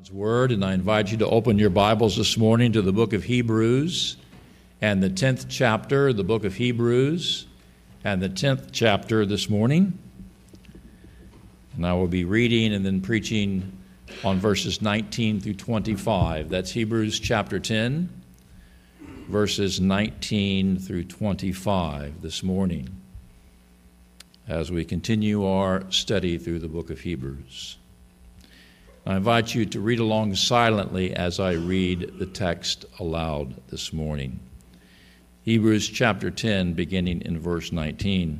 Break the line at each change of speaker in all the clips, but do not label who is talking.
God's Word, and I invite you to open your Bibles this morning to the book of Hebrews and the 10th chapter, the book of Hebrews and the 10th chapter this morning. And I will be reading and then preaching on verses 19 through 25. That's Hebrews chapter 10, verses 19 through 25 this morning, as we continue our study through the book of Hebrews. I invite you to read along silently as I read the text aloud this morning. Hebrews chapter 10, beginning in verse 19.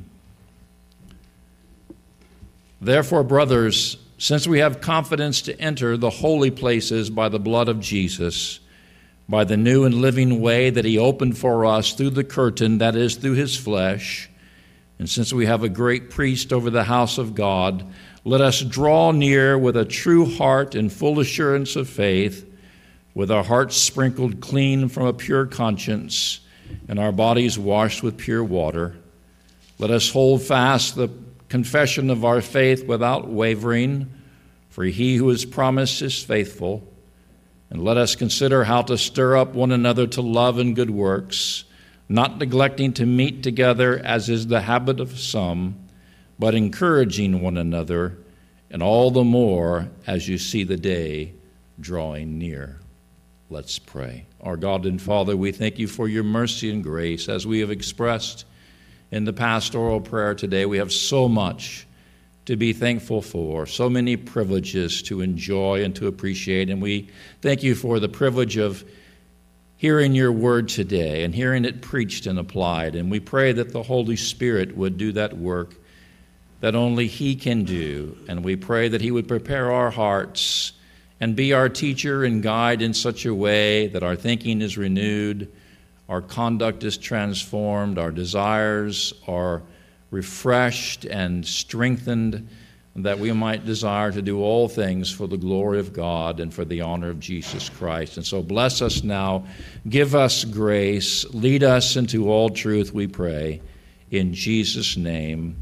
Therefore, brothers, since we have confidence to enter the holy places by the blood of Jesus, by the new and living way that he opened for us through the curtain, that is, through his flesh, and since we have a great priest over the house of God, let us draw near with a true heart and full assurance of faith, with our hearts sprinkled clean from a pure conscience and our bodies washed with pure water. Let us hold fast the confession of our faith without wavering, for he who has promised is faithful. And let us consider how to stir up one another to love and good works, not neglecting to meet together as is the habit of some, but encouraging one another, and all the more as you see the day drawing near. Let's pray. Our God and Father, we thank you for your mercy and grace. As we have expressed in the pastoral prayer today, we have so much to be thankful for, so many privileges to enjoy and to appreciate, and we thank you for the privilege of hearing your word today and hearing it preached and applied. And we pray that the Holy Spirit would do that work that only he can do. And we pray that he would prepare our hearts and be our teacher and guide in such a way that our thinking is renewed, our conduct is transformed, our desires are refreshed and strengthened, that we might desire to do all things for the glory of God and for the honor of Jesus Christ. And so bless us now, give us grace, lead us into all truth, we pray. In Jesus' name,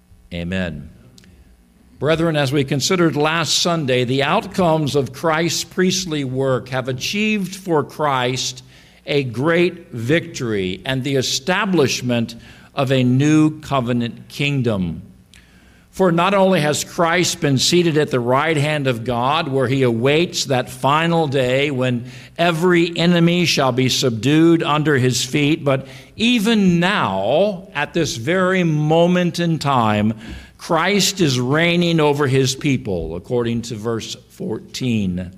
amen. Brethren, as we considered last Sunday, the outcomes of Christ's priestly work have achieved for Christ a great victory and the establishment of a new covenant kingdom. For not only has Christ been seated at the right hand of God, where he awaits that final day when every enemy shall be subdued under his feet, but even now, at this very moment in time, Christ is reigning over his people, according to verse 14,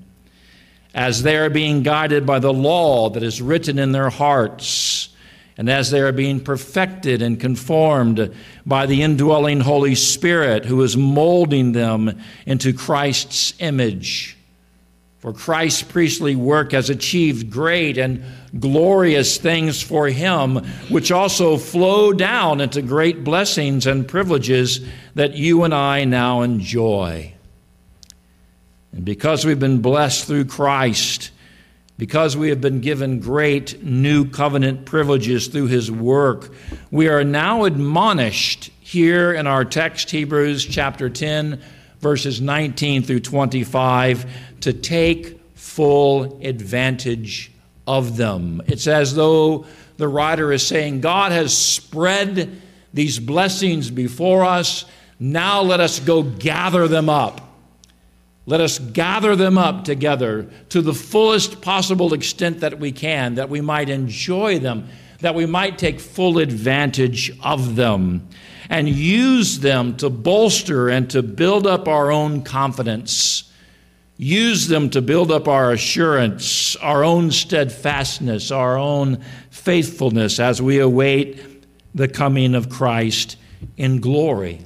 as they are being guided by the law that is written in their hearts, and as they are being perfected and conformed by the indwelling Holy Spirit, who is molding them into Christ's image. For Christ's priestly work has achieved great and glorious things for him, which also flow down into great blessings and privileges that you and I now enjoy. And because we've been blessed through Christ, because we have been given great new covenant privileges through his work, we are now admonished here in our text, Hebrews chapter 10, verses 19 through 25, to take full advantage of them. It's as though the writer is saying, God has spread these blessings before us. Now let us go gather them up. Let us gather them up together to the fullest possible extent that we can, that we might enjoy them, that we might take full advantage of them, and use them to bolster and to build up our own confidence. Use them to build up our assurance, our own steadfastness, our own faithfulness as we await the coming of Christ in glory.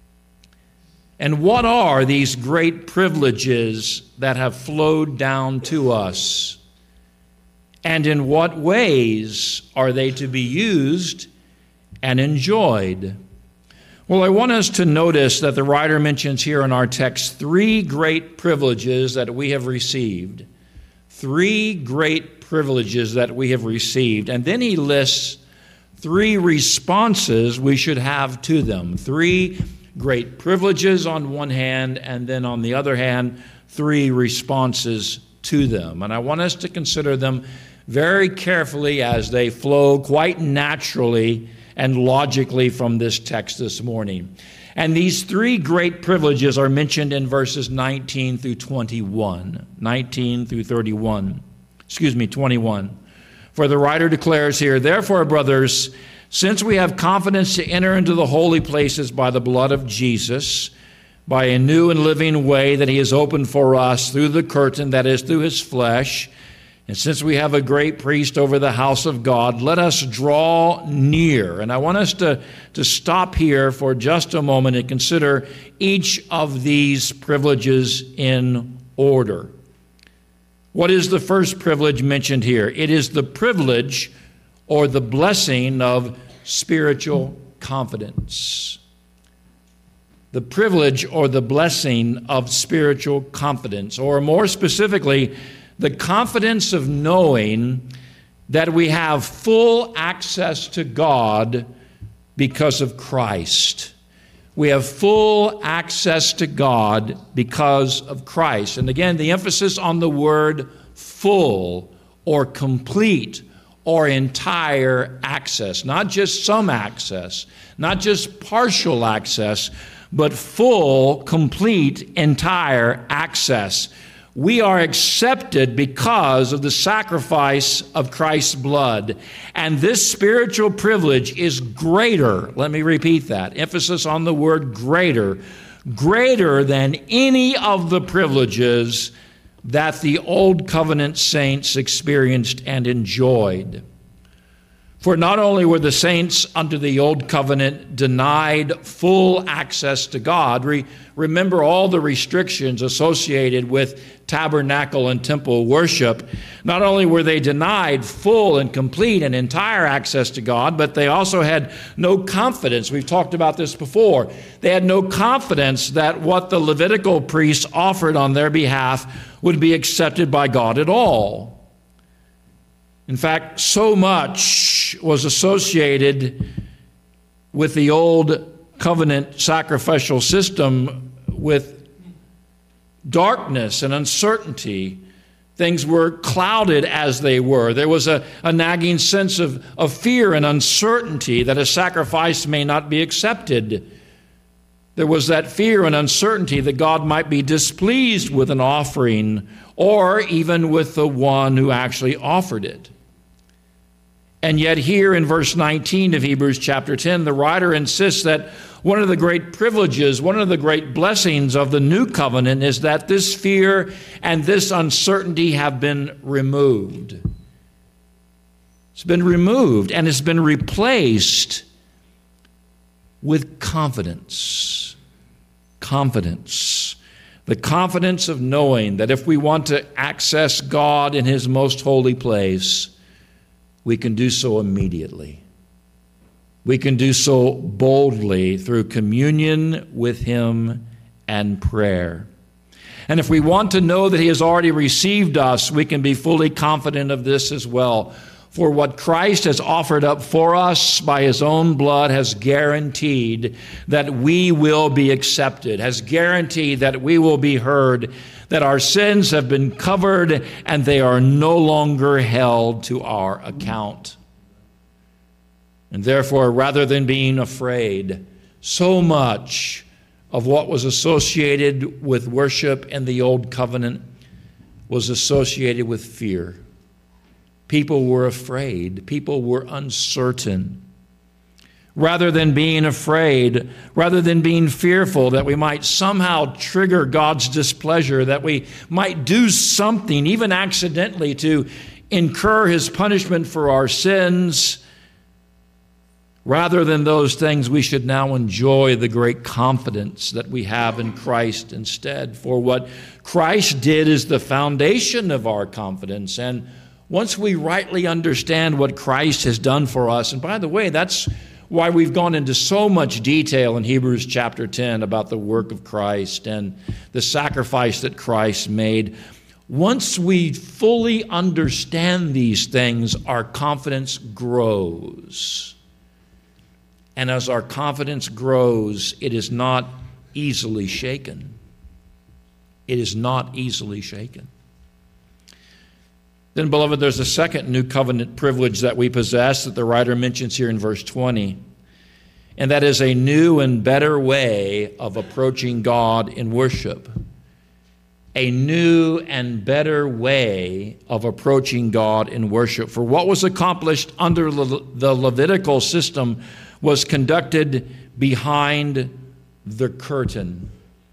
And what are these great privileges that have flowed down to us? And in what ways are they to be used and enjoyed? Well, I want us to notice that the writer mentions here in our text three great privileges that we have received. Three great privileges that we have received. And then he lists three responses we should have to them. Three great privileges on one hand, and then on the other hand, three responses to them. And I want us to consider them very carefully as they flow quite naturally and logically from this text this morning. And these three great privileges are mentioned in verses 19 through 21. 19 through 21. 21. For the writer declares here, "Therefore, brothers, since we have confidence to enter into the holy places by the blood of Jesus, by a new and living way that he has opened for us through the curtain, that is, through his flesh, and since we have a great priest over the house of God, let us draw near." And I want us to stop here for just a moment and consider each of these privileges in order. What is the first privilege mentioned here? It is the privilege or the blessing of spiritual confidence. The privilege or the blessing of spiritual confidence, or more specifically, the confidence of knowing that we have full access to God because of Christ. We have full access to God because of Christ. And again, the emphasis on the word full or complete or entire access. Not just some access, not just partial access, but full, complete, entire access. We are accepted because of the sacrifice of Christ's blood. And this spiritual privilege is greater. Let me repeat that. Emphasis on the word greater. Greater than any of the privileges that the Old Covenant saints experienced and enjoyed. For not only were the saints under the Old Covenant denied full access to God, remember all the restrictions associated with tabernacle and temple worship. Not only were they denied full and complete and entire access to God, but they also had no confidence. We've talked about this before. They had no confidence that what the Levitical priests offered on their behalf would be accepted by God at all. In fact, so much was associated with the old covenant sacrificial system with darkness and uncertainty. Things were clouded as they were. There was a nagging sense of fear and uncertainty that a sacrifice may not be accepted. There was that fear and uncertainty that God might be displeased with an offering or even with the one who actually offered it. And yet here in verse 19 of Hebrews chapter 10, the writer insists that one of the great privileges, one of the great blessings of the new covenant is that this fear and this uncertainty have been removed. It's been removed and it's been replaced with confidence. Confidence. The confidence of knowing that if we want to access God in his most holy place, we can do so immediately. We can do so boldly through communion with him and prayer. And if we want to know that he has already received us, we can be fully confident of this as well. For what Christ has offered up for us by his own blood has guaranteed that we will be accepted, has guaranteed that we will be heard, that our sins have been covered and they are no longer held to our account. And therefore, rather than being afraid, so much of what was associated with worship in the Old Covenant was associated with fear. People were afraid. People were uncertain. Rather than being afraid, rather than being fearful that we might somehow trigger God's displeasure, that we might do something, even accidentally, to incur his punishment for our sins, rather than those things, we should now enjoy the great confidence that we have in Christ instead. For what Christ did is the foundation of our confidence. And once we rightly understand what Christ has done for us, and by the way, that's why we've gone into so much detail in Hebrews chapter 10 about the work of Christ and the sacrifice that Christ made. Once we fully understand these things, our confidence grows. And as our confidence grows, it is not easily shaken. It is not easily shaken. Then, beloved, there's a second new covenant privilege that we possess that the writer mentions here in verse 20. And that is a new and better way of approaching God in worship. A new and better way of approaching God in worship. For what was accomplished under the Levitical system was conducted behind the curtain.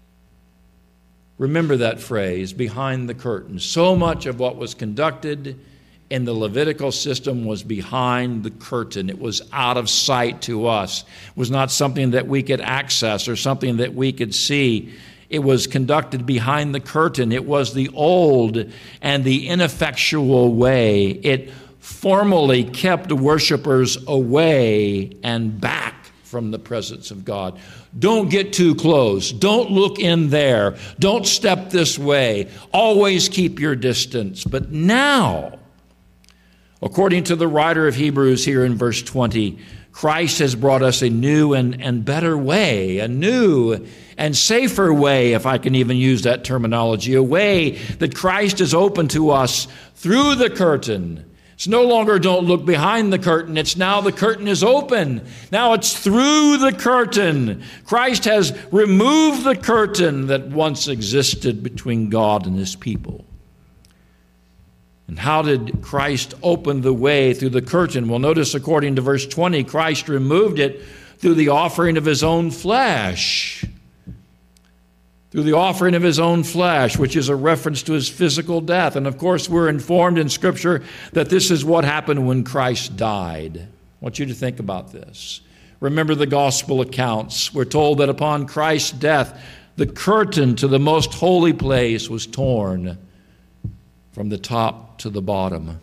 Remember that phrase, behind the curtain. So much of what was conducted in the Levitical system was behind the curtain. It was out of sight to us. It was not something that we could access or something that we could see. It was conducted behind the curtain. It was the old and the ineffectual way. It formally kept worshipers away and back from the presence of God. Don't get too close. Don't look in there. Don't step this way. Always keep your distance. But now, according to the writer of Hebrews here in verse 20, Christ has brought us a new and better way, a new and safer way, if I can even use that terminology, a way that Christ has opened to us through the curtain. It's no longer don't look behind the curtain. It's now the curtain is open. Now it's through the curtain. Christ has removed the curtain that once existed between God and his people. And how did Christ open the way through the curtain? Well, notice according to verse 20, Christ removed it through the offering of his own flesh. Through the offering of his own flesh, which is a reference to his physical death. And of course, we're informed in Scripture that this is what happened when Christ died. I want you to think about this. Remember the gospel accounts. We're told that upon Christ's death, the curtain to the most holy place was torn from the top to the bottom.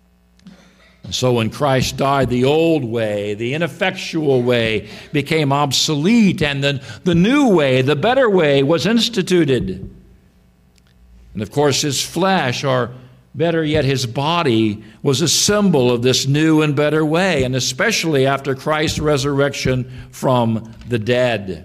And so when Christ died, the old way, the ineffectual way, became obsolete, and the new way, the better way, was instituted. And of course, his flesh, or better yet, his body, was a symbol of this new and better way, and especially after Christ's resurrection from the dead.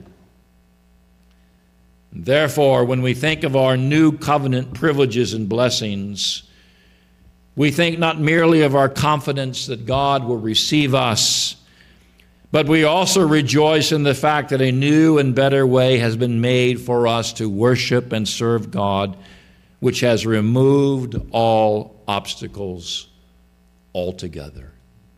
Therefore, when we think of our new covenant privileges and blessings, we think not merely of our confidence that God will receive us, but we also rejoice in the fact that a new and better way has been made for us to worship and serve God, which has removed all obstacles altogether.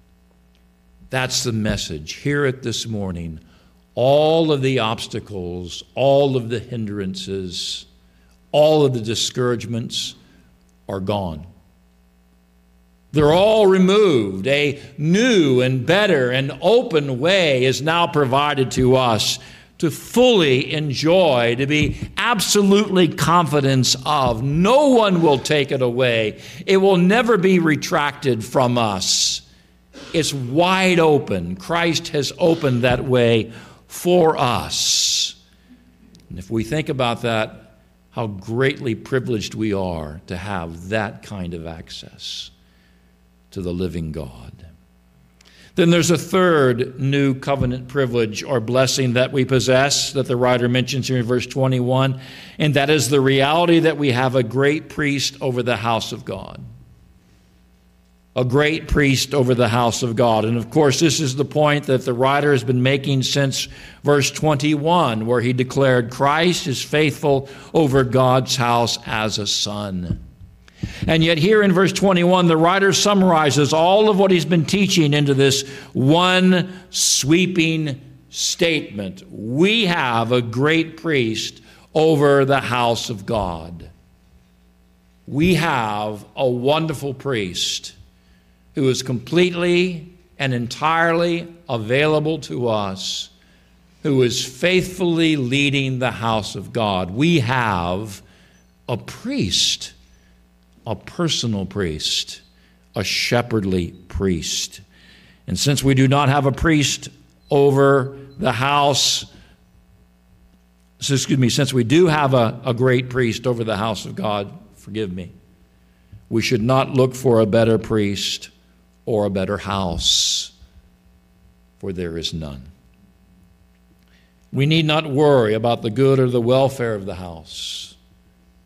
That's the message. Hear it this morning. All of the obstacles, all of the hindrances, all of the discouragements are gone. They're all removed. A new and better and open way is now provided to us to fully enjoy, to be absolutely confident of. No one will take it away. It will never be retracted from us. It's wide open. Christ has opened that way for us. And if we think about that, how greatly privileged we are to have that kind of access to the living God. Then there's a third new covenant privilege or blessing that we possess that the writer mentions here in verse 21, and that is the reality that we have a great priest over the house of God. A great priest over the house of God. And of course, this is the point that the writer has been making since verse 21, where he declared Christ is faithful over God's house as a son. And yet here in verse 21, the writer summarizes all of what he's been teaching into this one sweeping statement. We have a great priest over the house of God. We have a wonderful priest who is completely and entirely available to us, who is faithfully leading the house of God. We have a priest, a personal priest, a shepherdly priest. And since we do not have a priest over the house, since we do have a great priest over the house of God, we should not look for a better priest or a better house, for there is none. We need not worry about the good or the welfare of the house.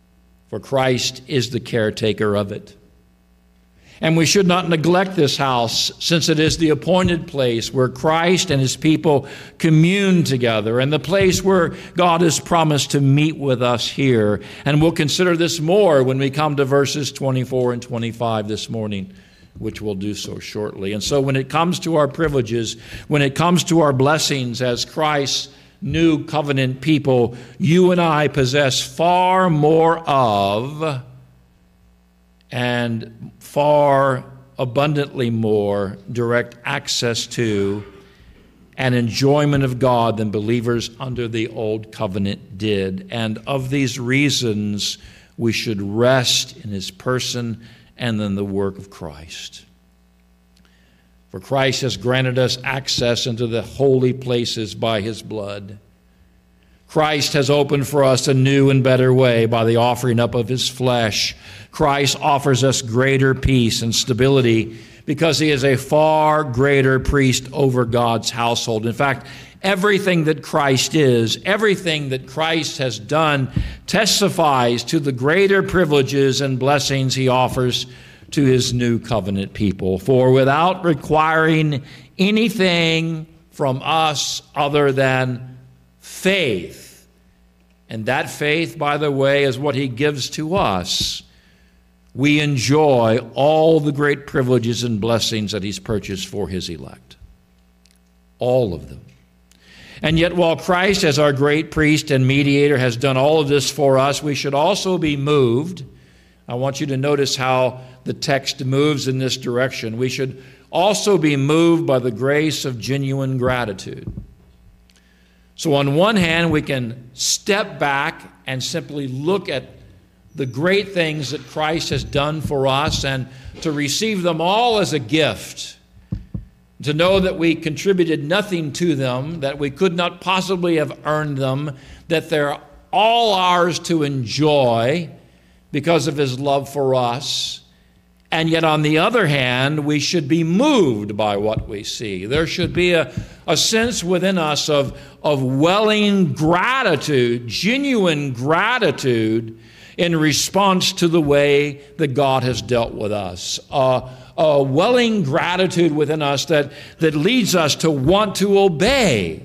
for Christ is the caretaker of it. And we should not neglect this house, since it is the appointed place where Christ and his people commune together, and the place where God has promised to meet with us here. And we'll consider this more when we come to verses 24 and 25 this morning, which we'll do so shortly. And so when it comes to our privileges, when it comes to our blessings as Christ's new covenant people, you and I possess far more of and far abundantly more direct access to and enjoyment of God than believers under the old covenant did. And of these reasons, we should rest in his person and in the work of Christ. For Christ has granted us access into the holy places by his blood. Christ has opened for us a new and better way by the offering up of his flesh. Christ offers us greater peace and stability because he is a far greater priest over God's household. In fact, everything that Christ is, everything that Christ has done testifies to the greater privileges and blessings he offers to his new covenant people. For without requiring anything from us other than faith, and that faith, by the way, is what he gives to us, we enjoy all the great privileges and blessings that he's purchased for his elect. All of them. And yet, while Christ, as our great priest and mediator, has done all of this for us, we should also be moved. I want you to notice how the text moves in this direction. We should also be moved by the grace of genuine gratitude. So on one hand, we can step back and simply look at the great things that Christ has done for us and to receive them all as a gift, to know that we contributed nothing to them, that we could not possibly have earned them, that they're all ours to enjoy because of his love for us. And yet, on the other hand, we should be moved by what we see. There should be a sense within us of welling gratitude, genuine gratitude, in response to the way that God has dealt with us. A welling gratitude within us that leads us to want to obey,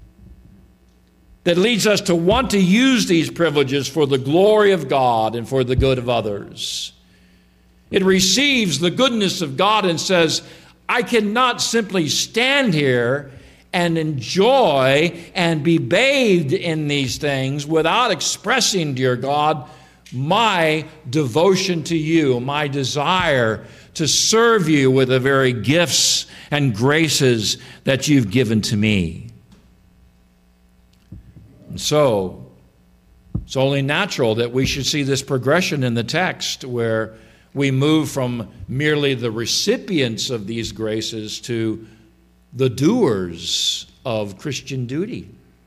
that leads us to want to use these privileges for the glory of God and for the good of others. It receives the goodness of God and says, I cannot simply stand here and enjoy and be bathed in these things without expressing, dear God, my devotion to you, my desire to serve you with the very gifts and graces that you've given to me. And so, it's only natural that we should see this progression in the text where we move from merely the recipients of these graces to the doers of Christian duty.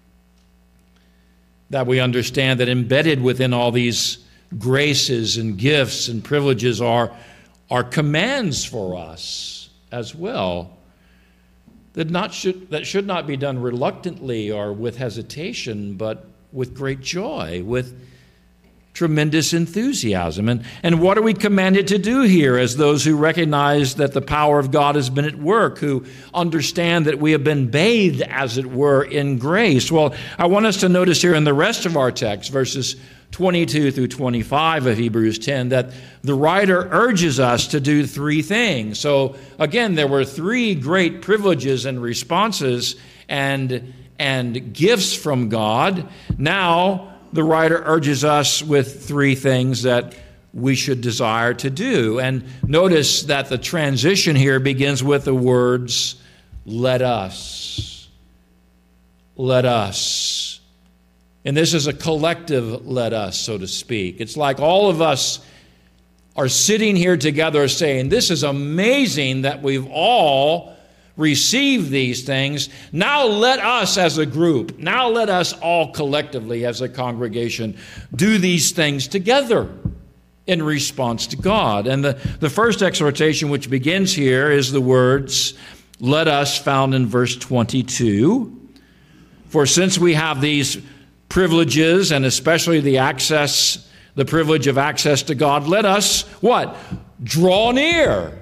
That we understand that embedded within all these graces and gifts and privileges are commands for us as well that should not be done reluctantly or with hesitation, but with great joy, with tremendous enthusiasm. And what are we commanded to do here as those who recognize that the power of God has been at work, who understand that we have been bathed, as it were, in grace? Well, I want us to notice here in the rest of our text, verses 22 through 25 of Hebrews 10, that the writer urges us to do three things. So again, there were three great privileges and responses and gifts from God. Now, the writer urges us with three things that we should desire to do. And notice that the transition here begins with the words, let us. Let us. And this is a collective let us, so to speak. It's like all of us are sitting here together saying, this is amazing that we've all receive these things. Now let us as a group, now let us all collectively as a congregation do these things together in response to God. And the first exhortation which begins here is the words, let us, found in verse 22. For since we have these privileges and especially the access the privilege of access to God, let us, what? Draw near.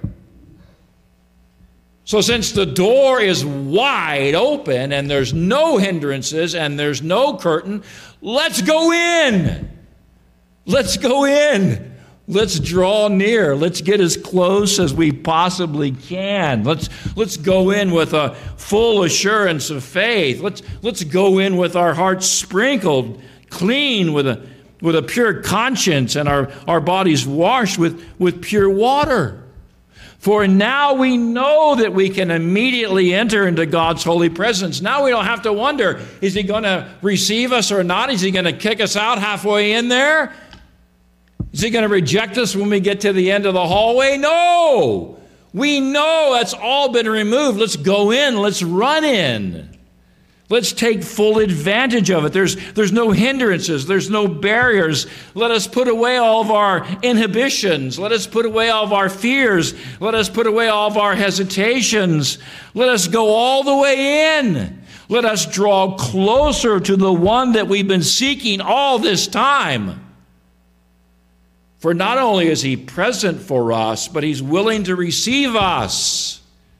So since the door is wide open and there's no hindrances and there's no curtain, let's go in. Let's go in. Let's draw near. Let's get as close as we possibly can. Let's go in with a full assurance of faith. Let's go in with our hearts sprinkled clean with a pure conscience and our bodies washed with pure water. For now we know that we can immediately enter into God's holy presence. Now we don't have to wonder, is he going to receive us or not? Is he going to kick us out halfway in there? Is he going to reject us when we get to the end of the hallway? No! We know that's all been removed. Let's go in. Let's run in. Let's take full advantage of it. There's no hindrances. There's no barriers. Let us put away all of our inhibitions. Let us put away all of our fears. Let us put away all of our hesitations. Let us go all the way in. Let us draw closer to the one that we've been seeking all this time. For not only is he present for us, but he's willing to receive us.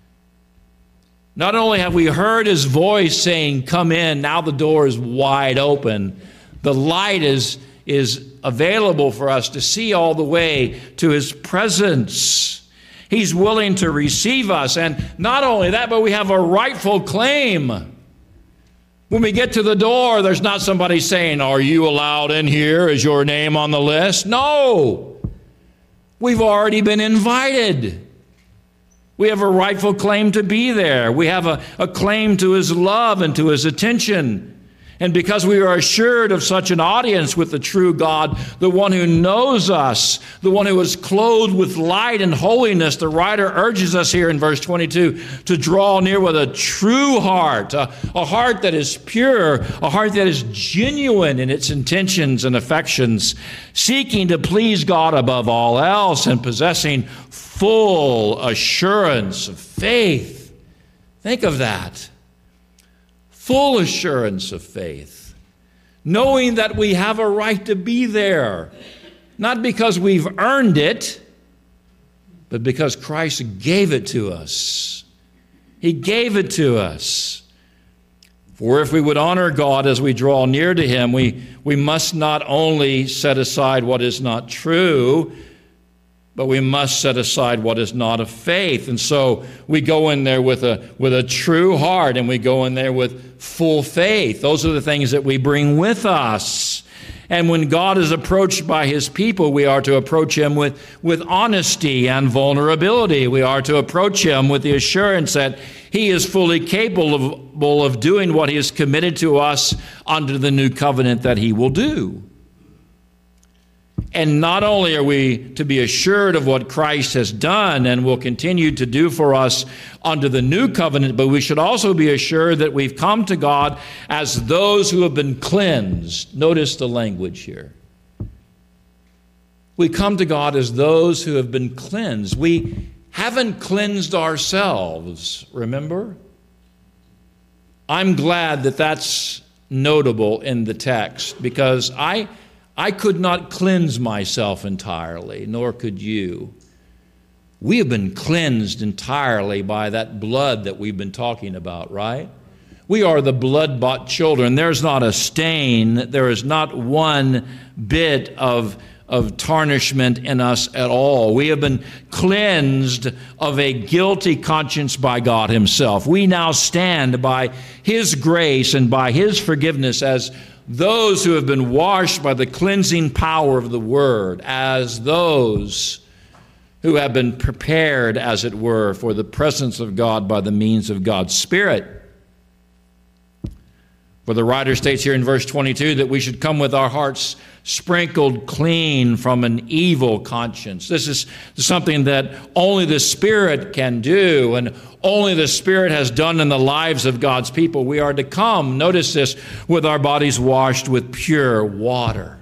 Not only have we heard his voice saying, come in, now the door is wide open. The light is available for us to see all the way to his presence. He's willing to receive us. And not only that, but we have a rightful claim. When we get to the door, there's not somebody saying, are you allowed in here? Is your name on the list? No. We've already been invited. We have a rightful claim to be there. We have a claim to his love and to his attention. And because we are assured of such an audience with the true God, the one who knows us, the one who is clothed with light and holiness, the writer urges us here in verse 22 to draw near with a true heart, a heart that is pure, a heart that is genuine in its intentions and affections, seeking to please God above all else and possessing full assurance of faith. Think of that. Full assurance of faith, knowing that we have a right to be there, not because we've earned it, but because Christ gave it to us. He gave it to us. For if we would honor God as we draw near to him, we must not only set aside what is not true, but we must set aside what is not of faith. And so we go in there with a true heart, and we go in there with full faith. Those are the things that we bring with us. And when God is approached by his people, we are to approach him with honesty and vulnerability. We are to approach him with the assurance that he is fully capable of doing what he has committed to us under the new covenant that he will do. And not only are we to be assured of what Christ has done and will continue to do for us under the new covenant, but we should also be assured that we've come to God as those who have been cleansed. Notice the language here. We come to God as those who have been cleansed. We haven't cleansed ourselves, remember? I'm glad that that's notable in the text, because I could not cleanse myself entirely, nor could you. We have been cleansed entirely by that blood that we've been talking about, right? We are the blood-bought children. There's not a stain. There is not one bit of tarnishment in us at all. We have been cleansed of a guilty conscience by God himself. We now stand by his grace and by his forgiveness as those who have been washed by the cleansing power of the Word, as those who have been prepared, as it were, for the presence of God by the means of God's Spirit. For the writer states here in verse 22 that we should come with our hearts sprinkled clean from an evil conscience. This is something that only the Spirit can do, and only the Spirit has done in the lives of God's people. We are to come, notice this, with our bodies washed with pure water.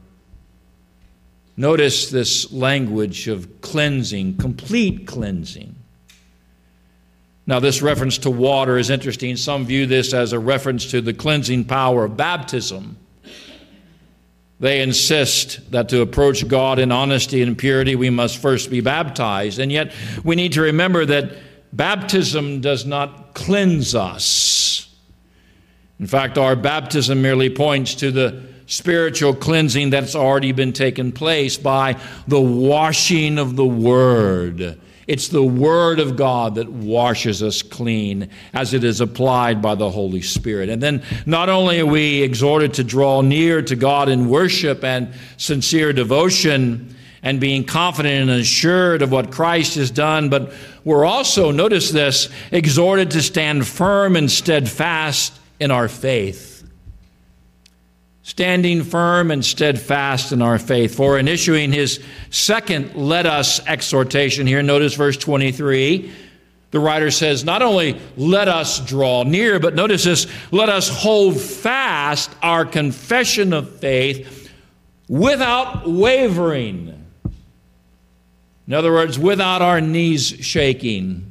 Notice this language of cleansing, complete cleansing. Now, this reference to water is interesting. Some view this as a reference to the cleansing power of baptism. They insist that to approach God in honesty and purity, we must first be baptized. And yet we need to remember that baptism does not cleanse us. In fact, our baptism merely points to the spiritual cleansing that's already been taken place by the washing of the Word. It's the Word of God that washes us clean as it is applied by the Holy Spirit. And then not only are we exhorted to draw near to God in worship and sincere devotion and being confident and assured of what Christ has done, but we're also, notice this, exhorted to stand firm and steadfast in our faith. Standing firm and steadfast in our faith. For in issuing his second let us exhortation here, notice verse 23, the writer says, not only let us draw near, but notice this, let us hold fast our confession of faith without wavering. In other words, without our knees shaking,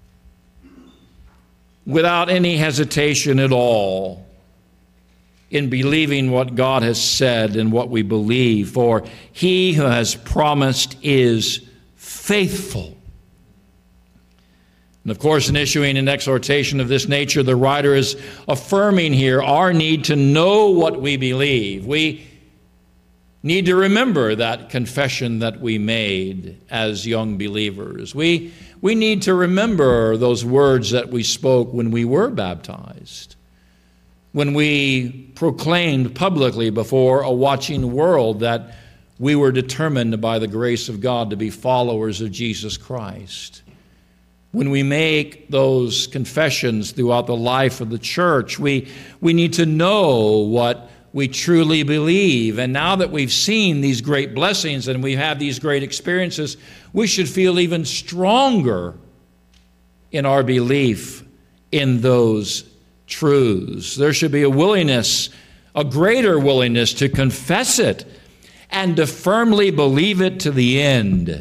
without any hesitation at all, in believing what God has said and what we believe. For he who has promised is faithful. And of course, in issuing an exhortation of this nature, the writer is affirming here our need to know what we believe. We need to remember that confession that we made as young believers. We need to remember those words that we spoke when we were baptized, when we proclaimed publicly before a watching world that we were determined by the grace of God to be followers of Jesus Christ. When we make those confessions throughout the life of the church, we need to know what we truly believe. And now that we've seen these great blessings and we have these great experiences, we should feel even stronger in our belief in those truths. There should be a willingness, a greater willingness to confess it and to firmly believe it to the end. Did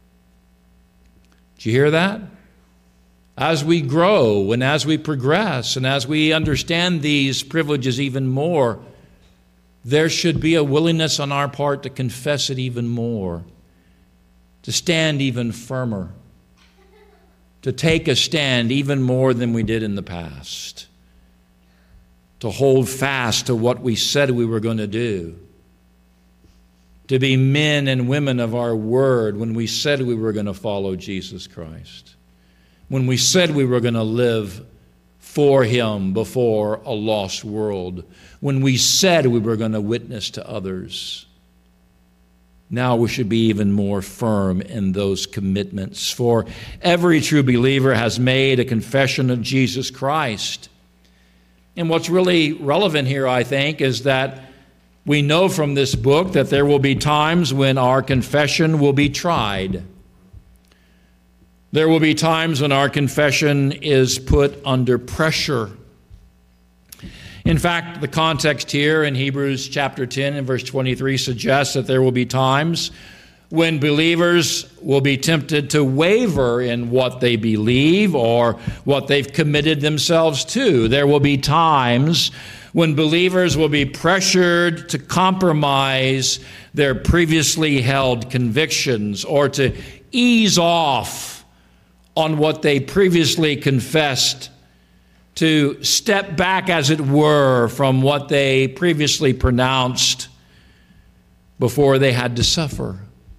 you hear that? As we grow and as we progress and as we understand these privileges even more, there should be a willingness on our part to confess it even more, to stand even firmer, to take a stand even more than we did in the past, to hold fast to what we said we were going to do, to be men and women of our word when we said we were going to follow Jesus Christ, when we said we were going to live for him before a lost world, when we said we were going to witness to others. Now we should be even more firm in those commitments. For every true believer has made a confession of Jesus Christ. And what's really relevant here, I think, is that we know from this book that there will be times when our confession will be tried. There will be times when our confession is put under pressure. In fact, the context here in Hebrews chapter 10 and verse 23 suggests that there will be times when believers will be tempted to waver in what they believe or what they've committed themselves to. There will be times when believers will be pressured to compromise their previously held convictions or to ease off on what they previously confessed, to step back, as it were, from what they previously pronounced before they had to suffer,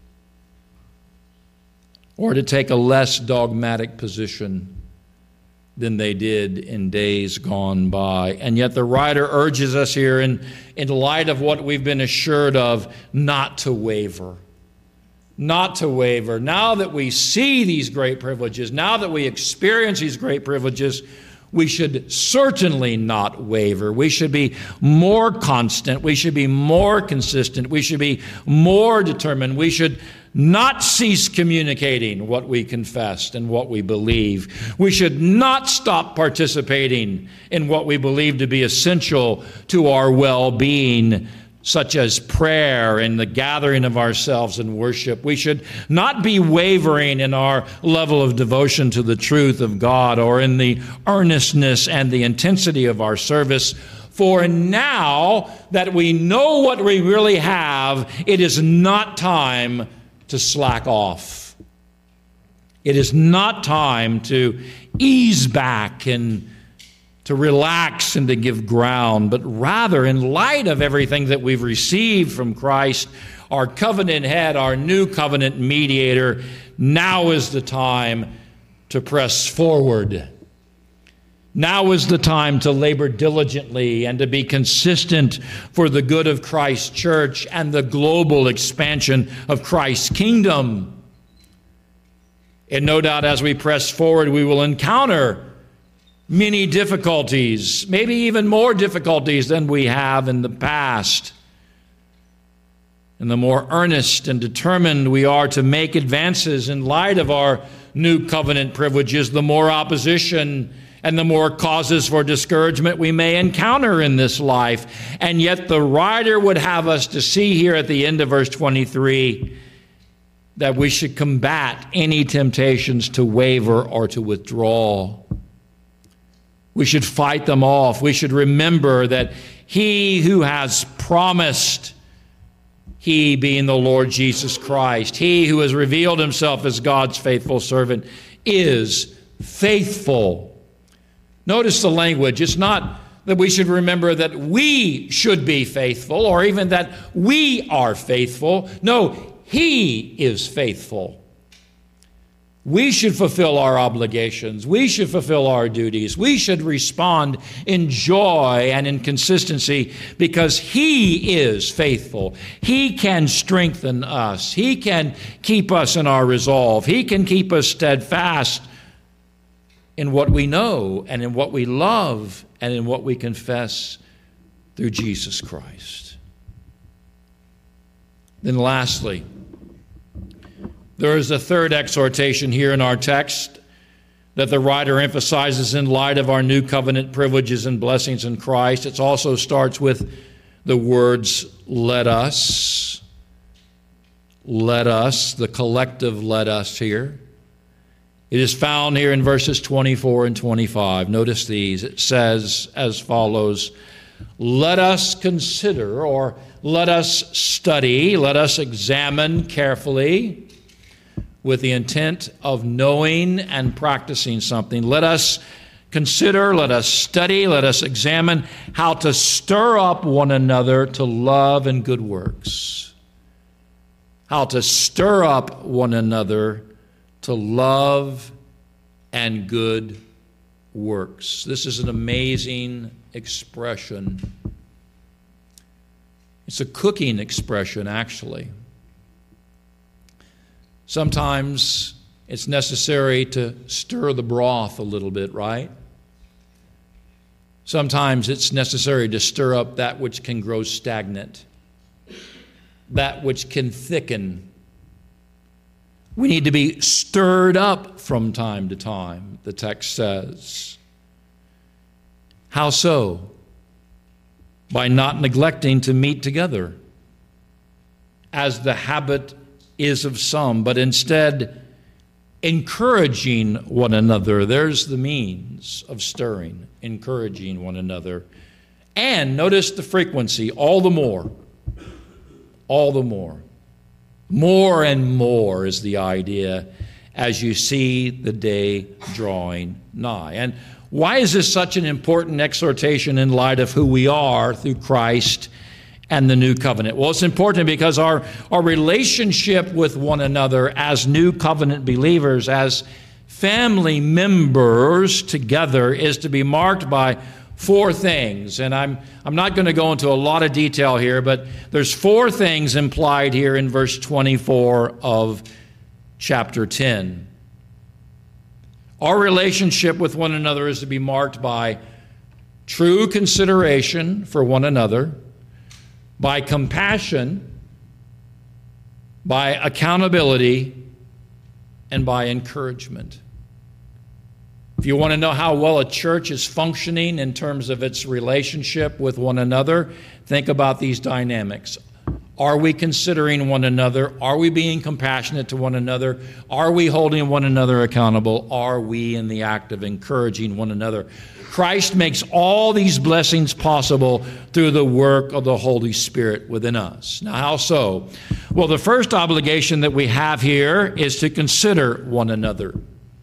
or to take a less dogmatic position than they did in days gone by. And yet the writer urges us here, in light of what we've been assured of, not to waver. Not to waver. Now that we see these great privileges, now that we experience these great privileges, we should certainly not waver. We should be more constant. We should be more consistent. We should be more determined. We should not cease communicating what we confessed and what we believe. We should not stop participating in what we believe to be essential to our well-being, such as prayer and the gathering of ourselves in worship. We should not be wavering in our level of devotion to the truth of God or in the earnestness and the intensity of our service, For now that we know what we really have, it is not time to slack off. It is not time to ease back and to relax and to give ground, but rather, in light of everything that we've received from Christ, our covenant head, our new covenant mediator, now is the time to press forward. Now is the time to labor diligently and to be consistent for the good of Christ's church and the global expansion of Christ's kingdom. And no doubt as we press forward, we will encounter many difficulties, maybe even more difficulties than we have in the past. And the more earnest and determined we are to make advances in light of our new covenant privileges, the more opposition and the more causes for discouragement we may encounter in this life. And yet the writer would have us to see here at the end of verse 23 that we should combat any temptations to waver or to withdraw. We should fight them off. We should remember that he who has promised, he being the Lord Jesus Christ, he who has revealed himself as God's faithful servant, is faithful. Notice the language. It's not that we should remember that we should be faithful or even that we are faithful. No, he is faithful. We should fulfill our obligations. We should fulfill our duties. We should respond in joy and in consistency because he is faithful. He can strengthen us. He can keep us in our resolve. He can keep us steadfast in what we know and in what we love and in what we confess through Jesus Christ. Then lastly, there is a third exhortation here in our text that the writer emphasizes in light of our new covenant privileges and blessings in Christ. It also starts with the words, let us. Let us, the collective let us here. It is found here in verses 24 and 25. Notice these. It says as follows, let us consider, or let us study, let us examine carefully with the intent of knowing and practicing something. Let us consider, let us study, let us examine how to stir up one another to love and good works. How to stir up one another to love and good works. This is an amazing expression. It's a cooking expression, actually. Sometimes it's necessary to stir the broth a little bit, right? Sometimes it's necessary to stir up that which can grow stagnant, that which can thicken. We need to be stirred up from time to time, the text says. How so? By not neglecting to meet together, as the habit is of some, but instead encouraging one another. There's the means of stirring, encouraging one another. And notice the frequency, all the more. All the more. More and more is the idea as you see the day drawing nigh. And why is this such an important exhortation in light of who we are through Christ and the new covenant? Well, it's important because our relationship with one another as new covenant believers, as family members together, is to be marked by four things. And I'm not going to go into a lot of detail here, but there's four things implied here in verse 24 of chapter 10. Our relationship with one another is to be marked by true consideration for one another, by compassion, by accountability, and by encouragement. If you want to know how well a church is functioning in terms of its relationship with one another, think about these dynamics. Are we considering one another? Are we being compassionate to one another? Are we holding one another accountable? Are we in the act of encouraging one another? Christ makes all these blessings possible through the work of the Holy Spirit within us. Now, how so? Well, the first obligation that we have here is to consider one another.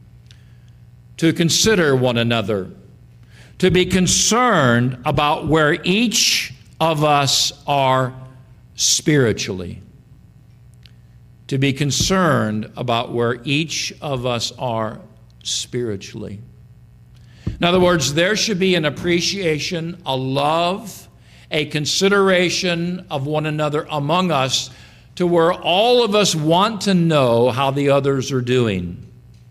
To consider one another. To be concerned about where each of us are spiritually. To be concerned about where each of us are spiritually. In other words, there should be an appreciation, a love, a consideration of one another among us to where all of us want to know how the others are doing.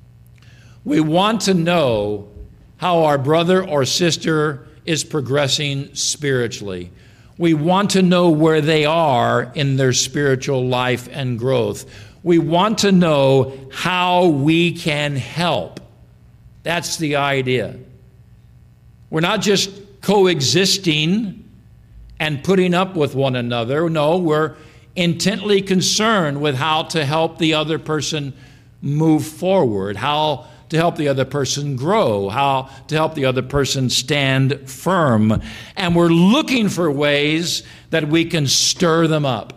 We want to know how our brother or sister is progressing spiritually. We want to know where they are in their spiritual life and growth. We want to know how we can help. That's the idea. We're not just coexisting and putting up with one another. No, we're intently concerned with how to help the other person move forward, how to help the other person grow, how to help the other person stand firm. And we're looking for ways that we can stir them up.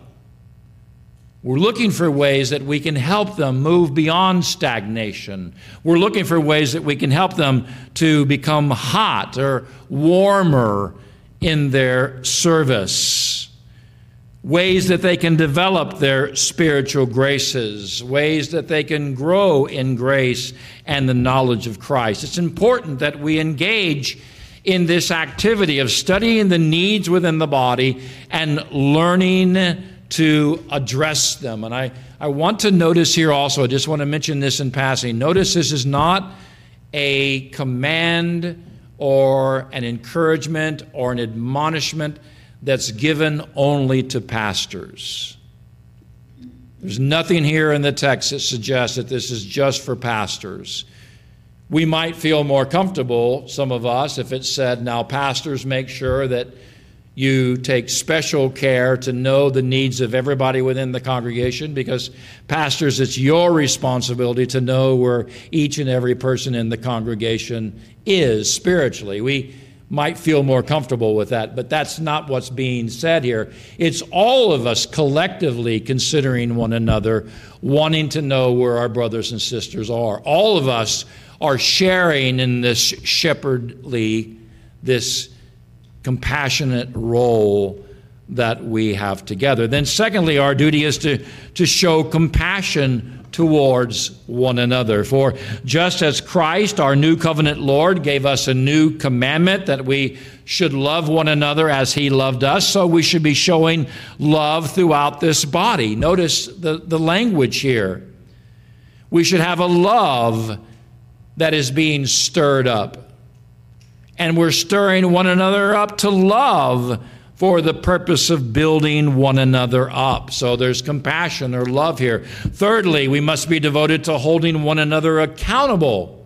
We're looking for ways that we can help them move beyond stagnation. We're looking for ways that we can help them to become hot or warmer in their service. Ways that they can develop their spiritual graces. Ways that they can grow in grace and the knowledge of Christ. It's important that we engage in this activity of studying the needs within the body and learning to address them. And I want to notice here also, I just want to mention this in passing. Notice this is not a command or an encouragement or an admonishment that's given only to pastors. There's nothing here in the text that suggests that this is just for pastors. We might feel more comfortable, some of us, if it said, now pastors, make sure that you take special care to know the needs of everybody within the congregation, because pastors, it's your responsibility to know where each and every person in the congregation is spiritually. We might feel more comfortable with that, but that's not what's being said here. It's all of us collectively considering one another, wanting to know where our brothers and sisters are. All of us are sharing in this shepherdly, this compassionate role that we have together. Then secondly, our duty is to show compassion towards one another. For just as Christ, our new covenant Lord, gave us a new commandment that we should love one another as he loved us, so we should be showing love throughout this body. Notice the language here. We should have a love that is being stirred up. And we're stirring one another up to love for the purpose of building one another up. So there's compassion or love here. Thirdly, we must be devoted to holding one another accountable.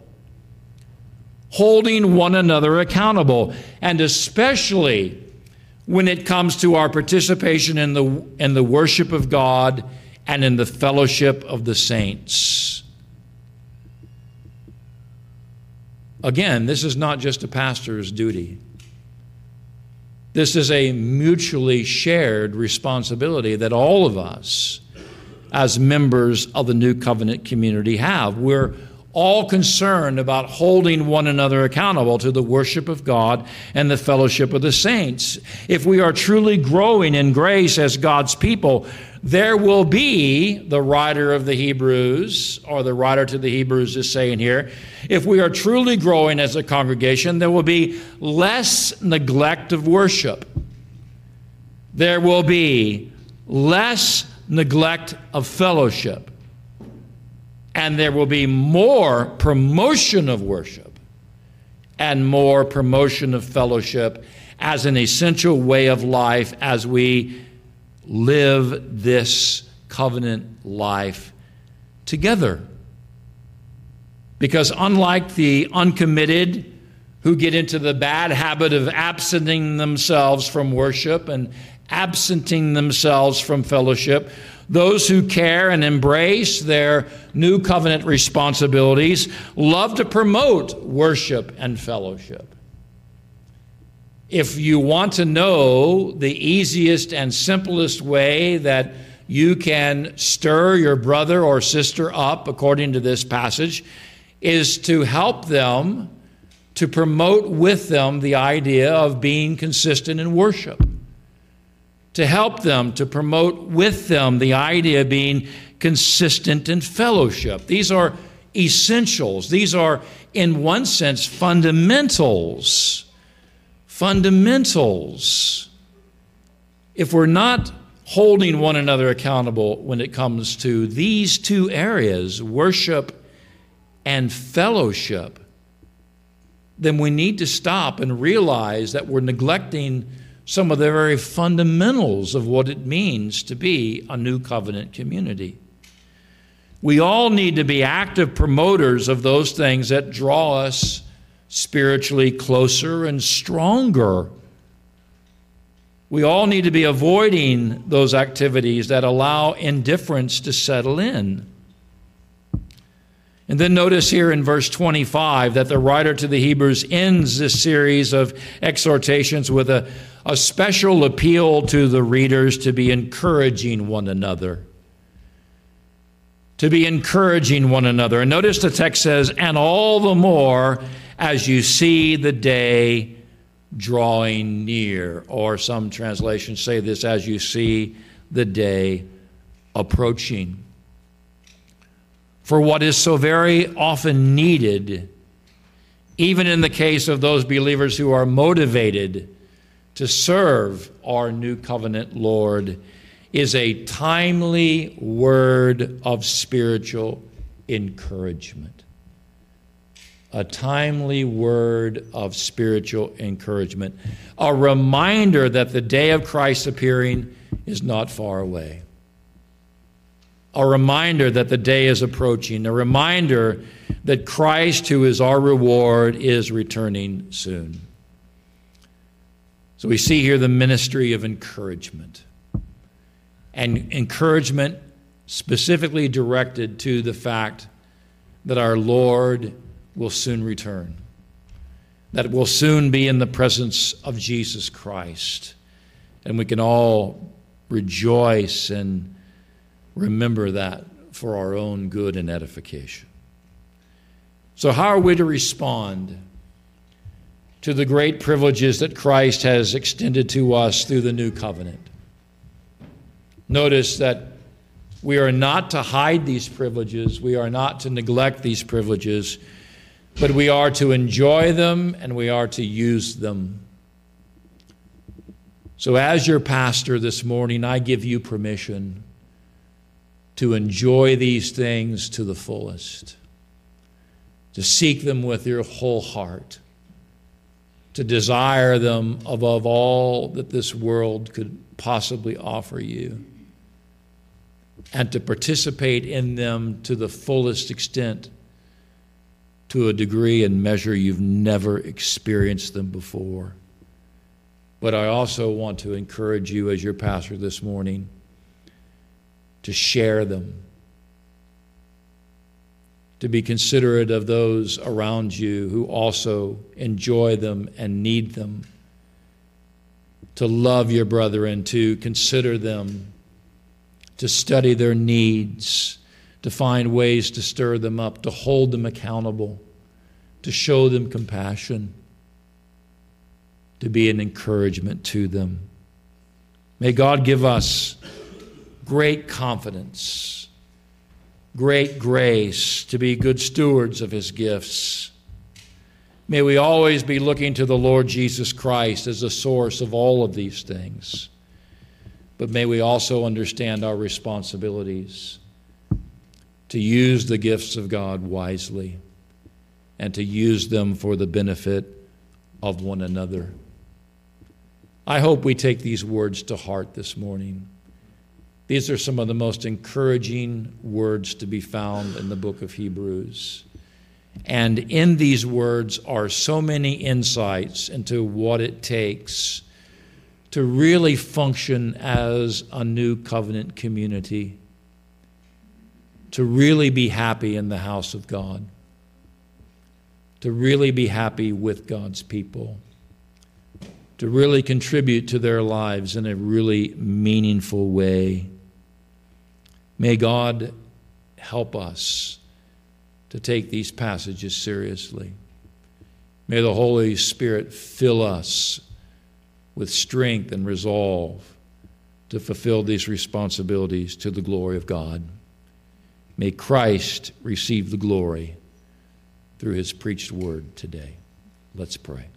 Holding one another accountable. And especially when it comes to our participation in the worship of God and in the fellowship of the saints. Again, this is not just a pastor's duty. This is a mutually shared responsibility that all of us, as members of the New Covenant community, have. We're all concerned about holding one another accountable to the worship of God and the fellowship of the saints. If we are truly growing in grace as God's people, there will be, the writer of the Hebrews, or the writer to the Hebrews is saying here, if we are truly growing as a congregation, there will be less neglect of worship. There will be less neglect of fellowship. And there will be more promotion of worship and more promotion of fellowship as an essential way of life as we live this covenant life together. Because unlike the uncommitted who get into the bad habit of absenting themselves from worship and absenting themselves from fellowship. Those who care and embrace their new covenant responsibilities love to promote worship and fellowship. If you want to know the easiest and simplest way that you can stir your brother or sister up, according to this passage, is to help them, to promote with them the idea of being consistent in worship. To help them, to promote with them the idea of being consistent in fellowship. These are essentials. These are, in one sense, fundamentals. Fundamentals. If we're not holding one another accountable when it comes to these two areas, worship and fellowship, then we need to stop and realize that we're neglecting some of the very fundamentals of what it means to be a new covenant community. We all need to be active promoters of those things that draw us spiritually closer and stronger. We all need to be avoiding those activities that allow indifference to settle in. And then notice here in verse 25 that the writer to the Hebrews ends this series of exhortations with a special appeal to the readers to be encouraging one another. To be encouraging one another. And notice the text says, and all the more as you see the day drawing near. Or some translations say this, as you see the day approaching. For what is so very often needed, even in the case of those believers who are motivated to serve our new covenant Lord, is a timely word of spiritual encouragement. A timely word of spiritual encouragement. A reminder that the day of Christ's appearing is not far away. A reminder that the day is approaching. A reminder that Christ, who is our reward, is returning soon. So we see here the ministry of encouragement. And encouragement specifically directed to the fact that our Lord will soon return. That we'll soon be in the presence of Jesus Christ. And we can all rejoice and remember that for our own good and edification. So how are we to respond to the great privileges that Christ has extended to us through the new covenant? Notice that we are not to hide these privileges, we are not to neglect these privileges, but we are to enjoy them and we are to use them. So as your pastor this morning, I give you permission to enjoy these things to the fullest, to seek them with your whole heart, to desire them above all that this world could possibly offer you, and to participate in them to the fullest extent, to a degree and measure you've never experienced them before. But I also want to encourage you as your pastor this morning to share them, to be considerate of those around you who also enjoy them and need them, to love your brethren, to consider them, to study their needs, to find ways to stir them up, to hold them accountable, to show them compassion, to be an encouragement to them. May God give us great confidence, great grace to be good stewards of His gifts. May we always be looking to the Lord Jesus Christ as the source of all of these things. But may we also understand our responsibilities to use the gifts of God wisely and to use them for the benefit of one another. I hope we take these words to heart this morning. These are some of the most encouraging words to be found in the book of Hebrews. And in these words are so many insights into what it takes to really function as a new covenant community, to really be happy in the house of God, to really be happy with God's people, to really contribute to their lives in a really meaningful way. May God help us to take these passages seriously. May the Holy Spirit fill us with strength and resolve to fulfill these responsibilities to the glory of God. May Christ receive the glory through his preached word today. Let's pray.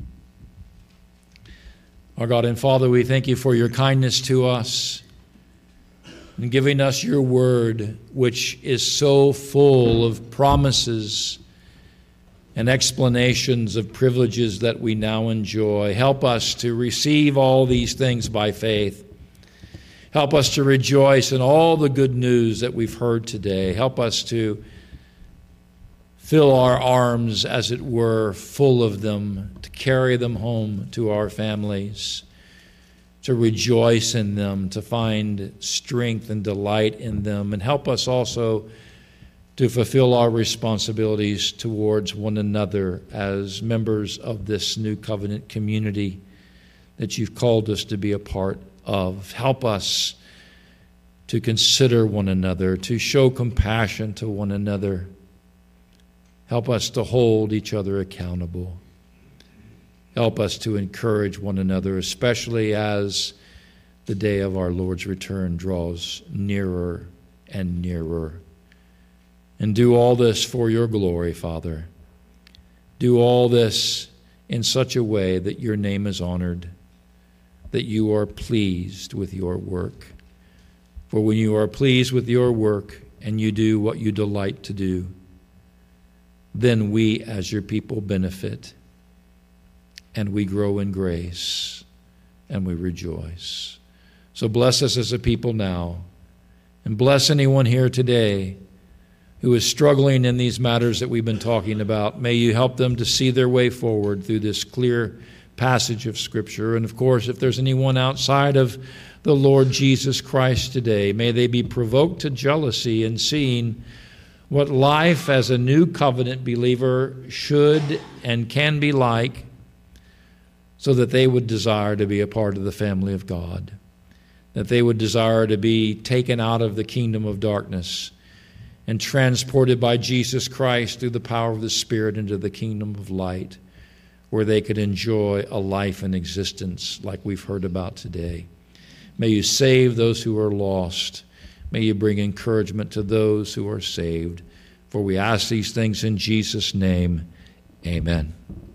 Our God and Father, we thank you for your kindness to us and giving us your word, which is so full of promises and explanations of privileges that we now enjoy. Help us to receive all these things by faith. Help us to rejoice in all the good news that we've heard today. Help us to fill our arms, as it were, full of them, to carry them home to our families, to rejoice in them, to find strength and delight in them, and help us also to fulfill our responsibilities towards one another as members of this new covenant community that you've called us to be a part of. Help us to consider one another, to show compassion to one another. Help us to hold each other accountable. Help us to encourage one another, especially as the day of our Lord's return draws nearer and nearer. And do all this for your glory, Father. Do all this in such a way that your name is honored, that you are pleased with your work. For when you are pleased with your work and you do what you delight to do, then we as your people benefit, and we grow in grace, and we rejoice. So bless us as a people now, and bless anyone here today who is struggling in these matters that we've been talking about. May you help them to see their way forward through this clear passage of Scripture. And of course, if there's anyone outside of the Lord Jesus Christ today, may they be provoked to jealousy in seeing what life as a new covenant believer should and can be like, so that they would desire to be a part of the family of God, that they would desire to be taken out of the kingdom of darkness and transported by Jesus Christ through the power of the Spirit into the kingdom of light, where they could enjoy a life and existence like we've heard about today. May you save those who are lost. May you bring encouragement to those who are saved. For we ask these things in Jesus' name. Amen.